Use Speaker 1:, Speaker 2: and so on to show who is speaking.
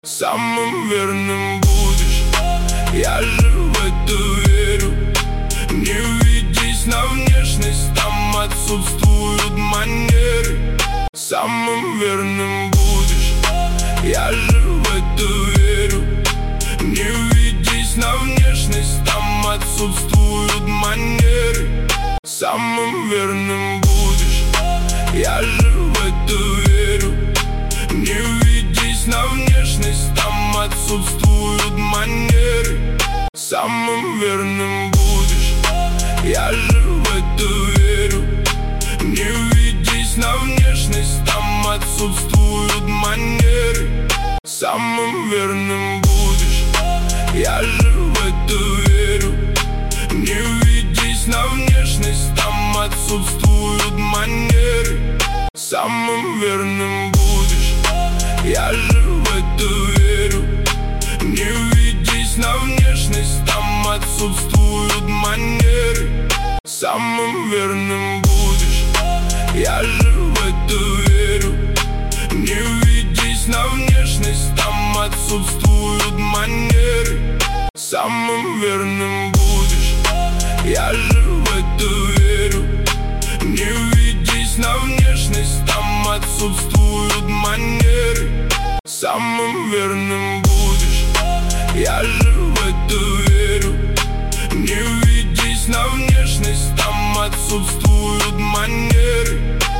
Speaker 1: Самым верным будешь, я же в это верю. Не ведись на внешность, там отсутствуют манеры. Самым верным будешь, я же в это верю. Не ведись на внешность, там отсутствуют манеры. Самым верным будешь, я же в это верю. Не ведись на внешность, там отсутствуют манеры. Самым верным будешь, я же в это верю. Не ведись на внешность, там отсутствуют манеры. Самым верным будешь, я же в это верю. Не ведись на внешность, там отсутствуют манеры. Самым верным будешь, я же в это верю. Не ведись на внешность, там отсутствуют манеры. Самым верным будешь, я же в это верю. Не ведись на внешность, там отсутствуют манеры. Самым верным будешь, я же в это верю. Не ведись на внешность, там отсутствуют манеры. Самым верным будешь, я же в это верю. Не ведись на внешность, там отсутствуют